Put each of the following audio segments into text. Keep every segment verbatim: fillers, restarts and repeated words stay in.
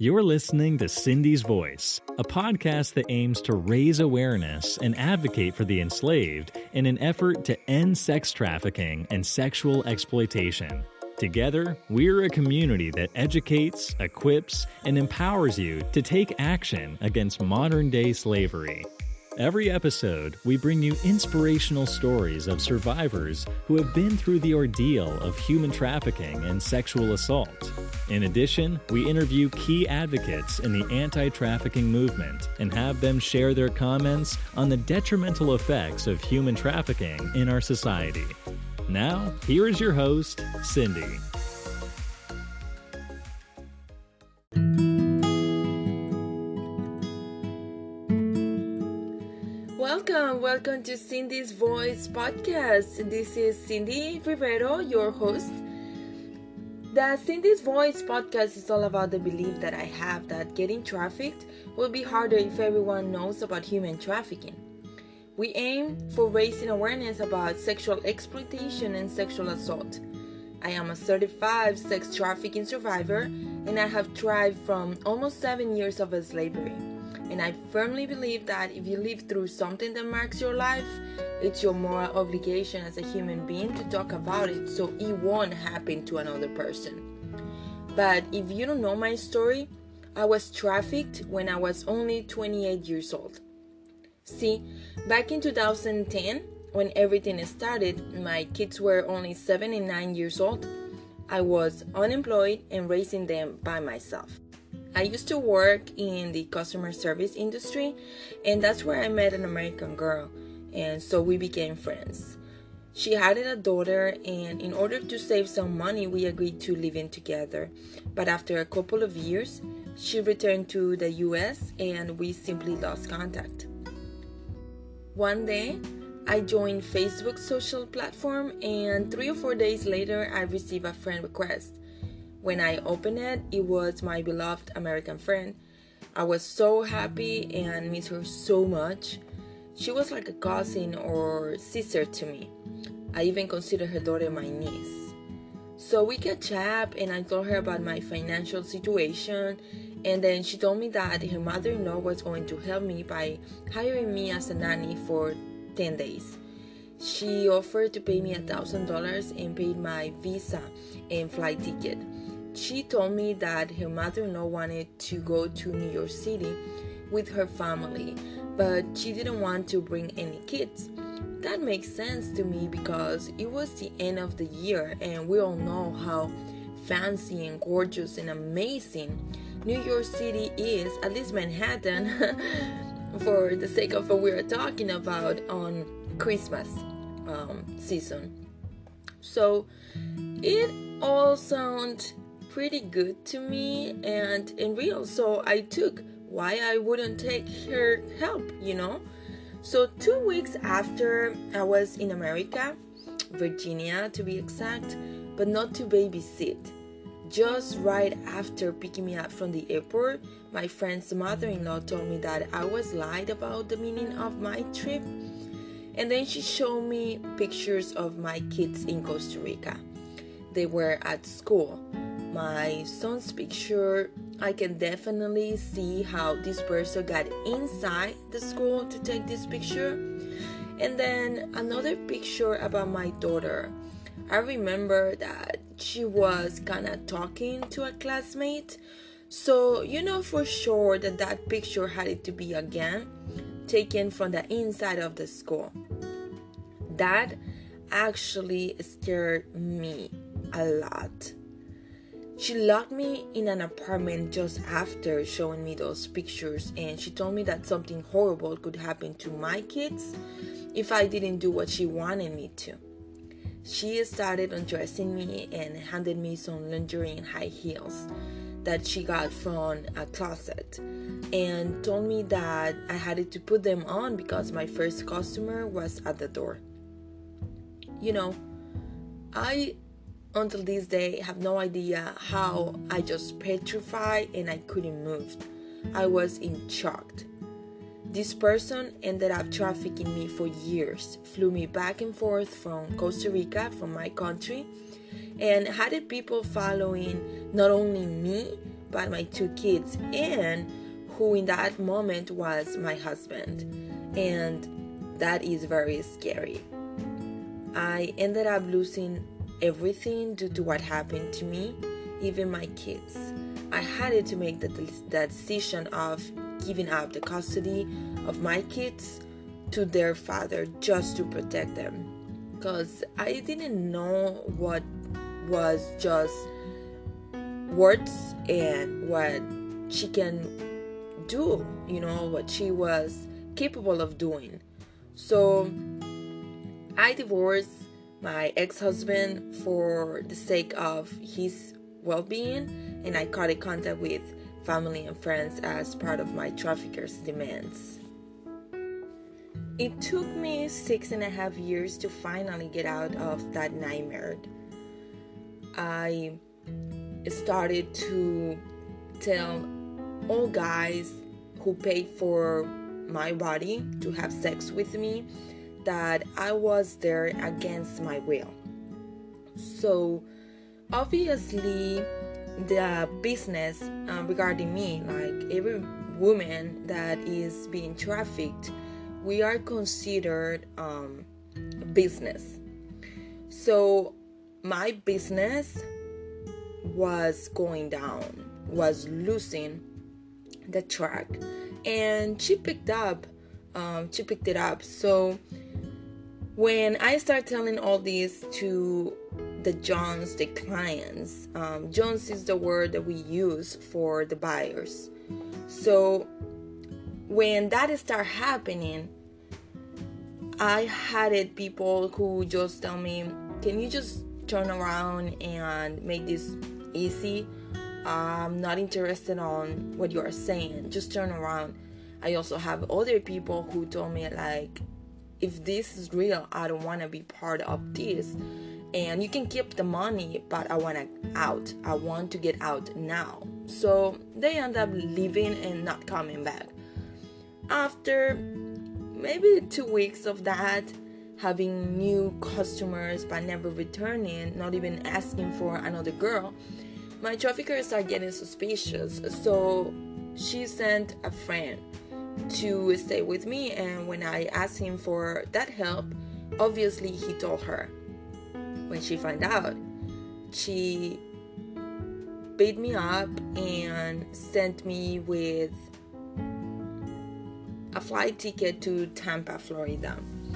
You're listening to Cindy's Voice, a podcast that aims to raise awareness and advocate for the enslaved in an effort to end sex trafficking and sexual exploitation. Together, we're a community that educates, equips, and empowers you to take action against modern-day slavery. Every episode, we bring you inspirational stories of survivors who have been through the ordeal of human trafficking and sexual assault. In addition, we interview key advocates in the anti-trafficking movement and have them share their comments on the detrimental effects of human trafficking in our society. Now, here is your host, Cindy. Welcome, welcome to Cindy's Voice podcast. This is Cindy Rivero, your host. The Cindy's Voice podcast is all about the belief that I have that getting trafficked will be harder if everyone knows about human trafficking. We aim for raising awareness about sexual exploitation and sexual assault. I am a certified sex trafficking survivor, and I have thrived from almost seven years of slavery. And I firmly believe that if you live through something that marks your life, it's your moral obligation as a human being to talk about it so it won't happen to another person. But if you don't know my story, I was trafficked when I was only twenty-eight years old. See, back in two thousand ten, when everything started, my kids were only seven and nine years old. I was unemployed and raising them by myself. I used to work in the customer service industry, and that's where I met an American girl, and so we became friends. She had a daughter, and in order to save some money, we agreed to live in together. But after a couple of years, she returned to the U S, and we simply lost contact. One day, I joined Facebook's social platform, and three or four days later, I received a friend request. When I opened it, it was my beloved American friend. I was so happy and miss her so much. She was like a cousin or sister to me. I even consider her daughter my niece. So we catch up, and I told her about my financial situation, and then she told me that her mother-in-law was going to help me by hiring me as a nanny for ten days. She offered to pay me one thousand dollars and paid my visa and flight ticket. She told me that her mother-in-law wanted to go to New York City with her family, but she didn't want to bring any kids. That makes sense to me because it was the end of the year, and we all know how fancy and gorgeous and amazing New York City is, at least Manhattan, for the sake of what we are talking about on Christmas um, season. So it all sounds pretty good to me and in real, so I took why I wouldn't take her help, you know. So two weeks after, I was in America, Virginia to be exact, but not to babysit. Just right after picking me up from the airport, my friend's mother-in-law told me that I was lied about the meaning of my trip, and then she showed me pictures of my kids in Costa Rica. They were at school. My son's picture, I can definitely see how this person got inside the school to take this picture. And then another picture about my daughter. I remember that she was kind of talking to a classmate. So you know for sure that that picture had to be again taken from the inside of the school. That actually scared me a lot. She locked me in an apartment just after showing me those pictures, and she told me that something horrible could happen to my kids if I didn't do what she wanted me to. She started undressing me and handed me some lingerie and high heels that she got from a closet, and told me that I had to put them on because my first customer was at the door. You know, I until this day have no idea how I just petrified and I couldn't move. I was in shock. This person ended up trafficking me for years, flew me back and forth from Costa Rica, from my country, and had people following not only me but my two kids, and who in that moment was my husband. And that is very scary. I ended up losing everything due to what happened to me, even my kids. I had to make the, the decision of giving up the custody of my kids to their father just to protect them, because I didn't know what was just words and what she can do, you know, what she was capable of doing. So I divorced my ex-husband for the sake of his well-being, and I cut in contact with family and friends as part of my trafficker's demands. It took me six and a half years to finally get out of that nightmare. I started to tell all guys who paid for my body to have sex with me that I was there against my will. So obviously the business uh, regarding me, like every woman that is being trafficked, we are considered um, business. So my business was going down, was losing the track, and she picked up um, she picked it up. So when I start telling all this to the Johns, the clients, um, Johns is the word that we use for the buyers. So when that start happening, I had it people who just tell me, can you just turn around and make this easy? I'm not interested on what you are saying. Just turn around. I also have other people who told me, like, if this is real, I don't want to be part of this. And you can keep the money, but I want to out. I want to get out now. So they end up leaving and not coming back. After maybe two weeks of that, having new customers but never returning, not even asking for another girl, my trafficker started getting suspicious. So she sent a friend to stay with me, and when I asked him for that help, obviously he told her. When she found out, she beat me up and sent me with a flight ticket to Tampa, Florida.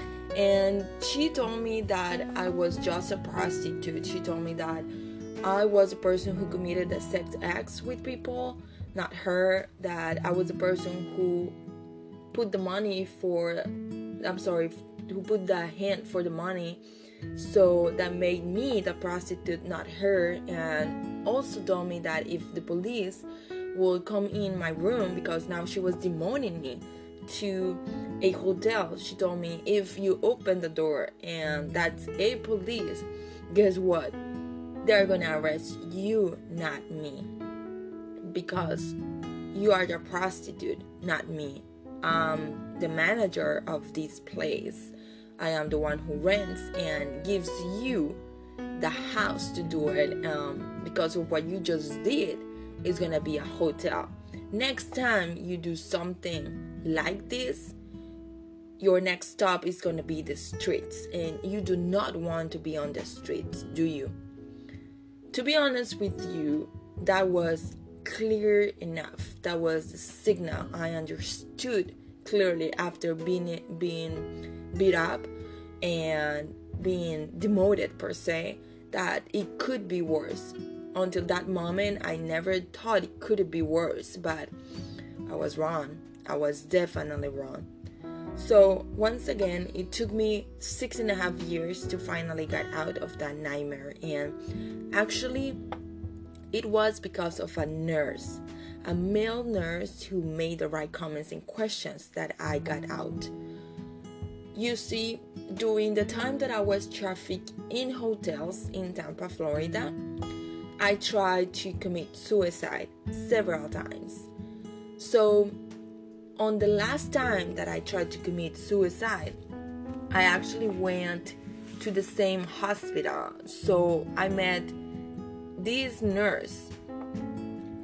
And she told me that I was just a prostitute. She told me that I was a person who committed a sex acts with people, not her. That I was a person who put the money for, I'm sorry, who put the hand for the money. So that made me the prostitute, not her. And also told me that if the police would come in my room, because now she was demoting me to a hotel, she told me, if you open the door and that's a police, guess what? They're gonna arrest you, not me, because you are the prostitute, not me. I'm the manager of this place. I am the one who rents and gives you the house to do it. Um, because of what you just did, it's gonna be a hotel. Next time you do something like this, your next stop is gonna be the streets, and you do not want to be on the streets, do you? To be honest with you, that was clear enough. That was the signal. I understood clearly after being being beat up and being demoted per se, that it could be worse. Until that moment, I never thought it could be worse, but I was wrong. I was definitely wrong. So once again, it took me six and a half years to finally get out of that nightmare. And actually, it was because of a nurse, a male nurse who made the right comments and questions that I got out. You see, during the time that I was trafficked in hotels in Tampa, Florida, I tried to commit suicide several times. So on the last time that I tried to commit suicide, I actually went to the same hospital. So I met this nurse,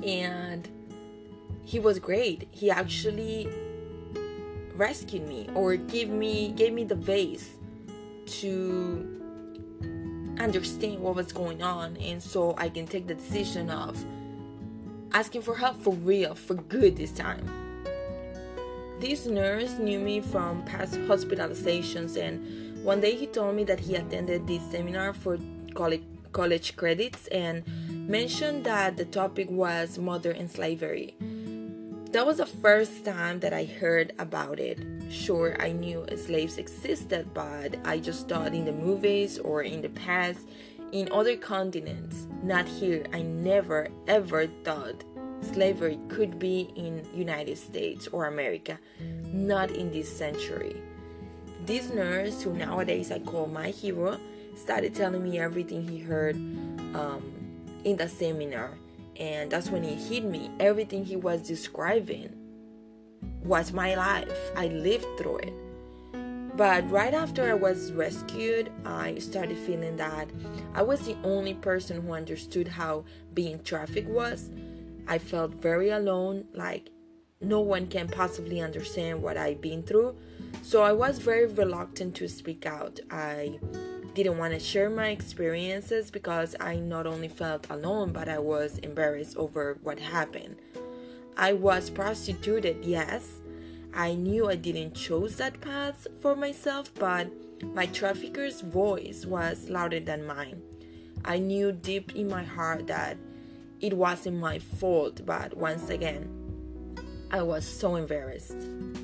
and he was great. He actually rescued me, or gave me gave me the base to understand what was going on, and so I can take the decision of asking for help for real, for good this time. This nurse knew me from past hospitalizations, and one day he told me that he attended this seminar for college, college credits and mentioned that the topic was modern slavery. That was the first time that I heard about it. Sure, I knew slaves existed, but I just thought in the movies or in the past, in other continents, not here. I never ever thought slavery could be in United States or America, not in this century. This nurse, who nowadays I call my hero, started telling me everything he heard um, in the seminar. And that's when it hit me. Everything he was describing was my life. I lived through it. But right after I was rescued, I started feeling that I was the only person who understood how being trafficked was. I felt very alone, like no one can possibly understand what I've been through. So I was very reluctant to speak out. I didn't want to share my experiences because I not only felt alone, but I was embarrassed over what happened. I was prostituted, yes. I knew I didn't choose that path for myself, but my trafficker's voice was louder than mine. I knew deep in my heart that it wasn't my fault, but once again, I was so embarrassed.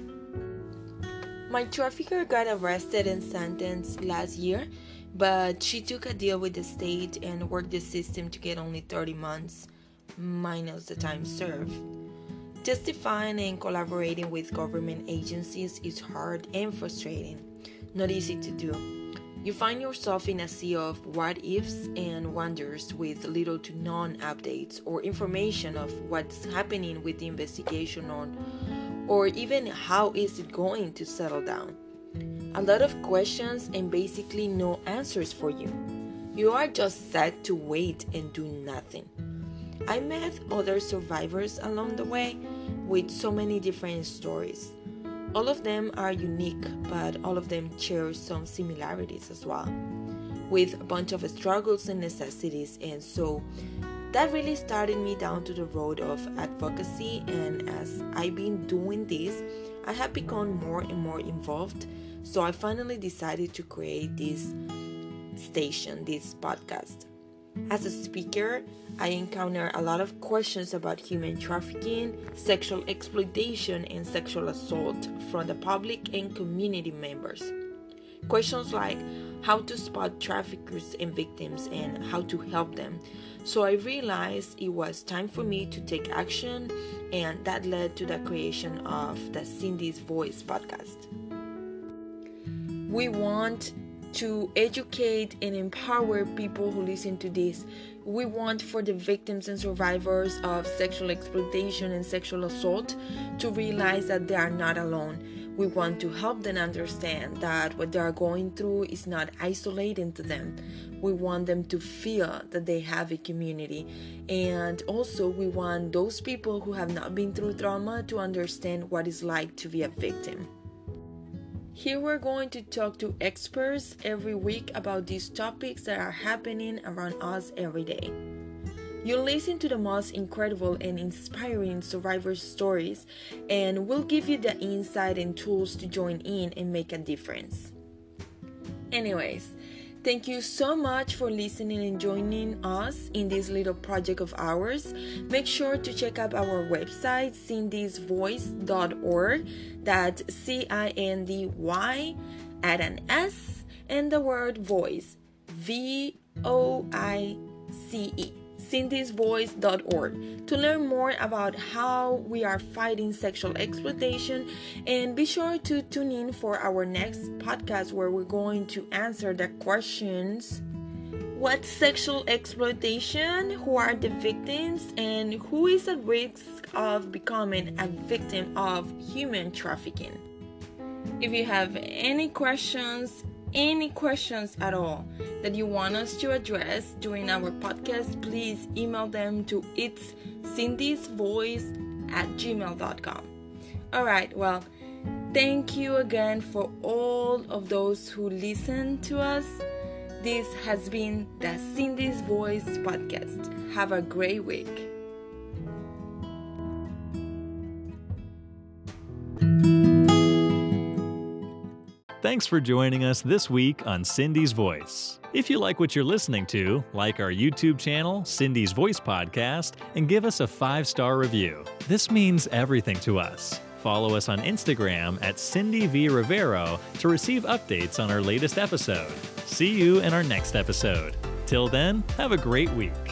My trafficker got arrested and sentenced last year, but she took a deal with the state and worked the system to get only thirty months, minus the time served. Testifying and collaborating with government agencies is hard and frustrating, not easy to do. You find yourself in a sea of what-ifs and wonders with little to none updates or information of what's happening with the investigation on, or even how is it going to settle down. A lot of questions and basically no answers for you. You are just set to wait and do nothing. I met other survivors along the way with so many different stories. All of them are unique, but all of them share some similarities as well, with a bunch of struggles and necessities. And so that really started me down to the road of advocacy, and as I've been doing this, I have become more and more involved. So I finally decided to create this station, this podcast. As a speaker, I encounter a lot of questions about human trafficking, sexual exploitation, and sexual assault from the public and community members. Questions like how to spot traffickers and victims and how to help them. So I realized it was time for me to take action, and that led to the creation of the Cindy's Voice podcast. We want to educate and empower people who listen to this. We want for the victims and survivors of sexual exploitation and sexual assault to realize that they are not alone. We want to help them understand that what they are going through is not isolated to them. We want them to feel that they have a community. And also we want those people who have not been through trauma to understand what it's like to be a victim. Here we're going to talk to experts every week about these topics that are happening around us every day. You'll listen to the most incredible and inspiring survivor stories, and we'll give you the insight and tools to join in and make a difference. Anyways, thank you so much for listening and joining us in this little project of ours. Make sure to check out our website, cindys voice dot org. That's C I N D Y, add an S, and the word voice, V O I C E, cindys voice dot org, to learn more about how we are fighting sexual exploitation. And be sure to tune in for our next podcast, where we're going to answer the questions: what's sexual exploitation, who are the victims, and who is at risk of becoming a victim of human trafficking. If you have any questions, any questions at all that you want us to address during our podcast, please email them to it's cindy's voice at gmail dot com. All right, well, thank you again for all of those who listen to us. This has been the Cindy's Voice podcast. Have a great week. Thanks for joining us this week on Cindy's Voice. If you like what you're listening to, like our YouTube channel, Cindy's Voice Podcast, and give us a five-star review. This means everything to us. Follow us on Instagram at Cindy V. Rivero to receive updates on our latest episode. See you in our next episode. Till then, have a great week.